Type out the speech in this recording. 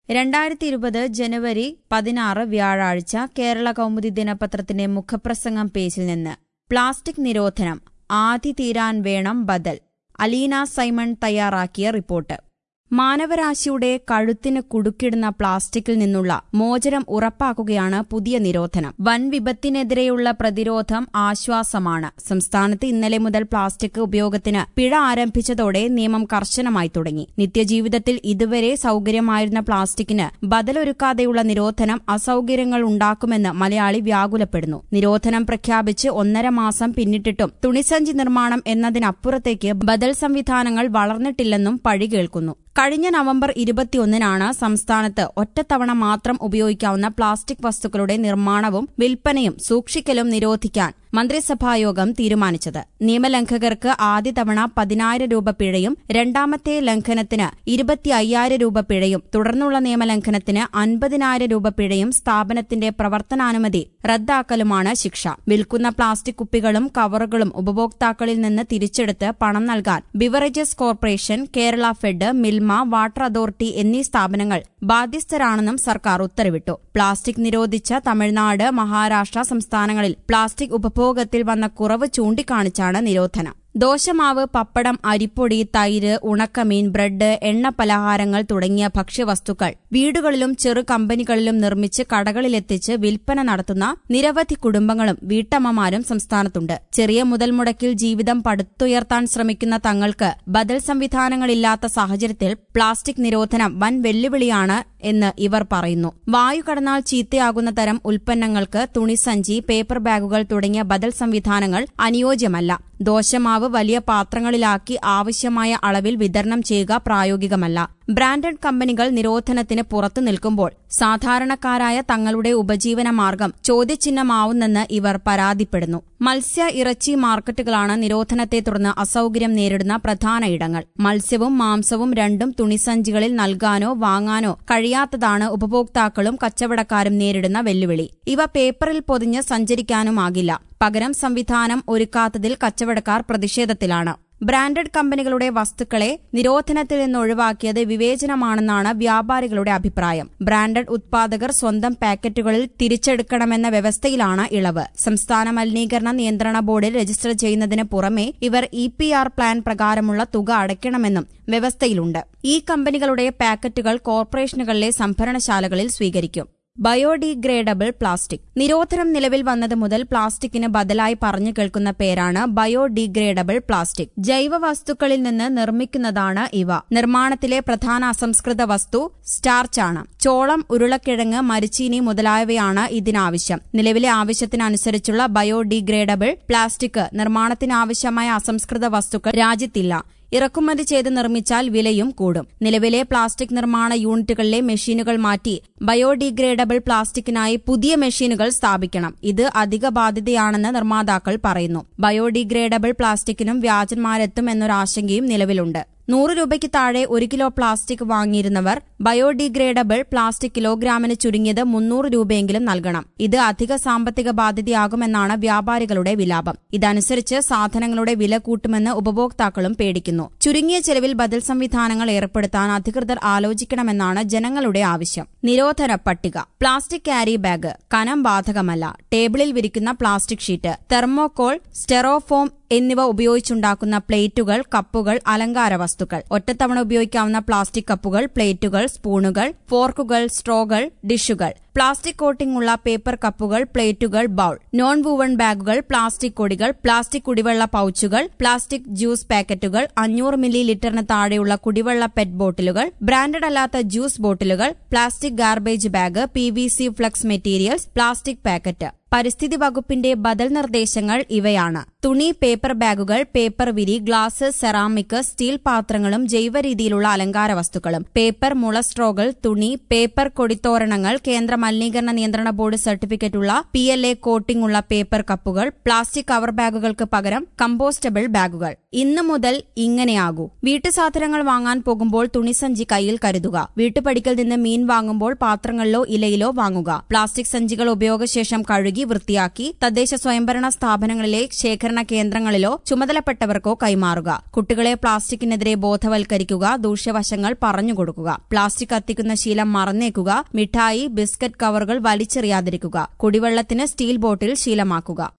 2020 ജനുവരി 16 വ്യാഴാഴ്ച കേരള കൗമുദി ദിനപത്രത്തിന്റെ മുഖപ്രസംഗം പേജിൽ നിന്ന് പ്ലാസ്റ്റിക് നിരോധനം ആധി തീരാൻ വേണം ബദൽ. അലീന സൈമൺ തയ്യാറാക്കിയ റിപ്പോർട്ട്. മാനവരാശിയുടെ കഴുത്തിന് കുടുക്കിടുന്ന പ്ലാസ്റ്റിക്കിൽ നിന്നുള്ള മോചനം ഉറപ്പാക്കുകയാണ് പുതിയ നിരോധനം. വൻ വിപത്തിനെതിരെയുള്ള പ്രതിരോധം ആശ്വാസമാണ്. സംസ്ഥാനത്ത് ഇന്നലെ മുതൽ പ്ലാസ്റ്റിക് ഉപയോഗത്തിന് പിഴ ആരംഭിച്ചതോടെ നിയമം കർശനമായി തുടങ്ങി. നിത്യജീവിതത്തിൽ ഇതുവരെ സൌകര്യമായിരുന്ന പ്ലാസ്റ്റിക്കിന് ബദലൊരുക്കാതെയുള്ള നിരോധനം അസൌകര്യങ്ങൾ ഉണ്ടാക്കുമെന്ന് മലയാളി വ്യാകുലപ്പെടുന്നു. നിരോധനം പ്രഖ്യാപിച്ച് 1.5 മാസം പിന്നിട്ടിട്ടും തുണിസഞ്ചി നിർമ്മാണം എന്നതിനപ്പുറത്തേക്ക് ബദൽ സംവിധാനങ്ങൾ വളർന്നിട്ടില്ലെന്നും പഴി കേൾക്കുന്നു. കഴിഞ്ഞ നവംബർ 21-നാണ് സംസ്ഥാനത്ത് ഒറ്റത്തവണ മാത്രം ഉപയോഗിക്കാവുന്ന പ്ലാസ്റ്റിക് വസ്തുക്കളുടെ നിർമ്മാണവും വിൽപ്പനയും സൂക്ഷിക്കലും നിരോധിക്കാൻ മന്ത്രിസഭായോഗം തീരുമാനിച്ചത്. നിയമലംഘകർക്ക് ആദ്യ തവണ 10,000 രൂപ പിഴയും രണ്ടാമത്തെ ലംഘനത്തിന് 25,000 രൂപ പിഴയും തുടർന്നുള്ള നിയമലംഘനത്തിന് 50,000 രൂപ പിഴയും സ്ഥാപനത്തിന്റെ പ്രവർത്തനാനുമതി റദ്ദാക്കലുമാണ് ശിക്ഷ. വിൽക്കുന്ന പ്ലാസ്റ്റിക് കുപ്പികളും കവറുകളും ഉപഭോക്താക്കളിൽ നിന്ന് തിരിച്ചെടുത്ത് പണം നൽകാൻ beverages corporation, Kerala Fed, Milma, water authority എന്നീ സ്ഥാപനങ്ങൾ ബാധ്യസ്ഥരാണെന്നും സർക്കാർ ഉത്തരവിട്ടു. പ്ലാസ്റ്റിക് നിരോധിച്ച തമിഴ്നാട്, മഹാരാഷ്ട്ര സംസ്ഥാനങ്ങളിൽ പ്ലാസ്റ്റിക് ഉപഭോഗത്തിൽ വന്ന കുറവ് ചൂണ്ടിക്കാണിച്ചാണ് നിരോധനം. ദോശമാവ്, പപ്പടം, അരിപ്പൊടി, തൈര്, ഉണക്കമീൻ, ബ്രെഡ്, എണ്ണ പലഹാരങ്ങൾ തുടങ്ങിയ ഭക്ഷ്യവസ്തുക്കൾ വീടുകളിലും ചെറു കമ്പനികളിലും നിർമ്മിച്ച് കടകളിലെത്തിച്ച് വിൽപ്പന നടത്തുന്ന നിരവധി കുടുംബങ്ങളും വീട്ടമ്മമാരും സംസ്ഥാനത്തുണ്ട്. ചെറിയ മുതൽ മുടക്കിൽ ജീവിതം പടുത്തുയർത്താൻ ശ്രമിക്കുന്ന തങ്ങൾക്ക് ബദൽ സംവിധാനങ്ങളില്ലാത്ത സാഹചര്യത്തിൽ പ്ലാസ്റ്റിക് നിരോധനം വൻ വെല്ലുവിളിയാണ് എന്ന് ഇവർ പറയുന്നു. വായു കടന്നാൽ ചീത്തയാകുന്ന തരം ഉൽപ്പന്നങ്ങൾക്ക് തുണിസഞ്ചി, പേപ്പർ ബാഗുകൾ തുടങ്ങിയ ബദൽ സംവിധാനങ്ങൾ അനുയോജ്യമല്ല. ദോശമാവ് വലിയ പാത്രങ്ങളിലാക്കി ആവശ്യമായ അളവിൽ വിതരണം ചെയ്യുക പ്രായോഗികമല്ല. ബ്രാൻഡഡ് കമ്പനികൾ നിരോധനത്തിന് പുറത്തു നിൽക്കുമ്പോൾ സാധാരണക്കാരായ തങ്ങളുടെ ഉപജീവന മാർഗം ചോദ്യചിഹ്നമാവുന്നെന്ന് ഇവർ പരാതിപ്പെടുന്നു. മത്സ്യ, ഇറച്ചി മാർക്കറ്റുകളാണ് നിരോധനത്തെ തുടർന്ന് അസൌകര്യം നേരിടുന്ന പ്രധാന ഇടങ്ങൾ. മത്സ്യവും മാംസവും രണ്ടും തുണിസഞ്ചികളിൽ നൽകാനോ വാങ്ങാനോ കഴിയാത്തതാണ് ഉപഭോക്താക്കളും കച്ചവടക്കാരും നേരിടുന്ന വെല്ലുവിളി. ഇവ പേപ്പറിൽ പൊതിഞ്ഞ് സഞ്ചരിക്കാനുമാകില്ല. പകരം സംവിധാനം ഒരുക്കാത്തതിൽ കച്ചവടക്കാർ പ്രതിഷേധത്തിലാണ്. ബ്രാൻഡഡ് കമ്പനികളുടെ വസ്തുക്കളെ നിരോധനത്തിൽ നിന്ന് ഒഴിവാക്കിയത് വിവേചനമാണെന്നാണ് വ്യാപാരികളുടെ അഭിപ്രായം. ബ്രാൻഡഡ് ഉത്പാദകർ സ്വന്തം പാക്കറ്റുകളിൽ തിരിച്ചെടുക്കണമെന്ന വ്യവസ്ഥയിലാണ് ഇളവ്. സംസ്ഥാന മലിനീകരണ നിയന്ത്രണ ബോർഡിൽ രജിസ്റ്റർ ചെയ്യുന്നതിന് പുറമെ ഇവർ EPR പ്ലാൻ പ്രകാരമുള്ള തുക അടയ്ക്കണമെന്നും വ്യവസ്ഥയിലുണ്ട്. ഈ കമ്പനികളുടെ പാക്കറ്റുകൾ കോർപ്പറേഷനുകളിലെ സംഭരണശാലകളിൽ സ്വീകരിക്കും. Biodegradable plastic. നിരോധനം നിലവിൽ വന്നത് മുതൽ പ്ലാസ്റ്റിക്കിന് ബദലായി പറഞ്ഞു കേൾക്കുന്ന പേരാണ് ബയോഡിഗ്രേഡബിൾ പ്ലാസ്റ്റിക്. ജൈവ വസ്തുക്കളിൽ നിന്ന് നിർമ്മിക്കുന്നതാണ് ഇവ. നിർമ്മാണത്തിലെ പ്രധാന അസംസ്കൃത വസ്തു സ്റ്റാർച്ചാണ്. ചോളം, ഉരുളക്കിഴങ്ങ്, മരിച്ചീനി മുതലായവയാണ് ഇതിനാവശ്യം. നിലവിലെ ആവശ്യത്തിനനുസരിച്ചുള്ള ബയോഡിഗ്രേഡബിൾ പ്ലാസ്റ്റിക് നിർമ്മാണത്തിനാവശ്യമായ അസംസ്കൃത വസ്തുക്കൾ രാജ്യത്തില്ല. ഇറക്കുമതി ചെയ്ത് നിർമ്മിച്ചാൽ വിലയും കൂടും. നിലവിലെ പ്ലാസ്റ്റിക് നിർമ്മാണ യൂണിറ്റുകളിലെ മെഷീനുകൾ മാറ്റി ബയോഡിഗ്രേഡബിൾ പ്ലാസ്റ്റിക്കിനായി പുതിയ മെഷീനുകൾ സ്ഥാപിക്കണം. ഇത് അധിക ബാധ്യതയാണെന്ന് നിർമ്മാതാക്കൾ പറയുന്നു. ബയോഡിഗ്രേഡബിൾ പ്ലാസ്റ്റിക്കിനും വ്യാജന്മാരെത്തും എന്നൊരാശങ്കയും നിലവിലുണ്ട്. 100 രൂപയ്ക്ക് താഴെ 1 കിലോ പ്ലാസ്റ്റിക് വാങ്ങിയിരുന്നവർ ബയോഡിഗ്രേഡബിൾ പ്ലാസ്റ്റിക് കിലോഗ്രാമിന് ചുരുങ്ങിയത് 300 രൂപയെങ്കിലും നൽകണം. ഇത് അധിക സാമ്പത്തിക ബാധ്യതയാകുമെന്നാണ് വ്യാപാരികളുടെ വിലാപം. ഇതനുസരിച്ച് സാധനങ്ങളുടെ വില കൂട്ടുമെന്ന് ഉപഭോക്താക്കളും പേടിക്കുന്നു. ചുരുങ്ങിയ ചെലവിൽ ബദൽ സംവിധാനങ്ങൾ ഏർപ്പെടുത്താൻ അധികൃതർ ആലോചിക്കണമെന്നാണ് ജനങ്ങളുടെ ആവശ്യം. നിരോധന പട്ടിക. പ്ലാസ്റ്റിക് ക്യാരി ബാഗ് കനം ബാധകമല്ല. ടേബിളിൽ വിരിക്കുന്ന പ്ലാസ്റ്റിക് ഷീറ്റ്, തെർമോകോൾ, സ്റ്റെറോഫോം എന്നിവ ഉപയോഗിച്ചുണ്ടാക്കുന്ന പ്ലേറ്റുകൾ, കപ്പുകൾ, അലങ്കാര വസ്തുക്കൾ, ഒറ്റത്തവണ ഉപയോഗിക്കാവുന്ന പ്ലാസ്റ്റിക് കപ്പുകൾ, പ്ലേറ്റുകൾ, സ്പൂണുകൾ, ഫോർക്കുകൾ, സ്ട്രോകൾ, ഡിഷുകൾ, പ്ലാസ്റ്റിക് കോട്ടിംഗ് ഉള്ള പേപ്പർ കപ്പുകൾ, പ്ലേറ്റുകൾ, ബൌൾ, നോൺ വൂവൺ ബാഗുകൾ, പ്ലാസ്റ്റിക് കൊടികൾ, പ്ലാസ്റ്റിക് കുടിവെള്ള പൌച്ചുകൾ, പ്ലാസ്റ്റിക് ജ്യൂസ് പാക്കറ്റുകൾ, 500 മില്ലി ലിറ്ററിന് താഴെയുള്ള കുടിവെള്ള പെറ്റ് ബോട്ടിലുകൾ, ബ്രാൻഡഡ് അല്ലാത്ത ജ്യൂസ് ബോട്ടിലുകൾ, plastic garbage bag, PVC flex materials, plastic packet. പരിസ്ഥിതി വകുപ്പിന്റെ ബദൽ നിർദ്ദേശങ്ങൾ ഇവയാണ്. തുണി, പേപ്പർ ബാഗുകൾ, പേപ്പർ വിരി, ഗ്ലാസ്, സെറാമിക്, സ്റ്റീൽ പാത്രങ്ങളും ജൈവ രീതിയിലുള്ള അലങ്കാര വസ്തുക്കളും, പേപ്പർ മുളസ്ട്രോകൾ, തുണി, പേപ്പർ കൊടിത്തോരണങ്ങൾ, കേന്ദ്ര മലിനീകരണ നിയന്ത്രണ ബോർഡ് സർട്ടിഫിക്കറ്റുള്ള PLA കോട്ടിംഗ് ഉള്ള പേപ്പർ കപ്പുകൾ, പ്ലാസ്റ്റിക് കവർ ബാഗുകൾക്ക് പകരം കമ്പോസ്റ്റബിൾ ബാഗുകൾ. ഇന്നു മുതൽ ഇങ്ങനെയാകൂ. വീട്ടുസാധനങ്ങൾ വാങ്ങാൻ പോകുമ്പോൾ തുണിസഞ്ചി കയ്യിൽ കരുതുക. വീട്ടുപടിക്കൽ നിന്ന് മീൻ വാങ്ങുമ്പോൾ പാത്രങ്ങളിലോ ഇലയിലോ വാങ്ങുക. പ്ലാസ്റ്റിക് സഞ്ചികൾ ഉപയോഗശേഷം കഴുകി വൃത്തിയാക്കി തദ്ദേശ സ്വയംഭരണ സ്ഥാപനങ്ങളിലെ ശേഖരണ ശുചീകരണ കേന്ദ്രങ്ങളിലോ ചുമതലപ്പെട്ടവർക്കോ കൈമാറുക. കുട്ടികളെ പ്ലാസ്റ്റിക്കിനെതിരെ ബോധവൽക്കരിക്കുക, ദൂഷ്യവശങ്ങൾ പറഞ്ഞുകൊടുക്കുക. പ്ലാസ്റ്റിക് കത്തിക്കുന്ന ശീലം മറന്നേക്കുക. മിഠായി, ബിസ്ക്കറ്റ് കവറുകൾ വലിച്ചെറിയാതിരിക്കുക. കുടിവെള്ളത്തിന് സ്റ്റീൽ ബോട്ടിൽ ശീലമാക്കുക.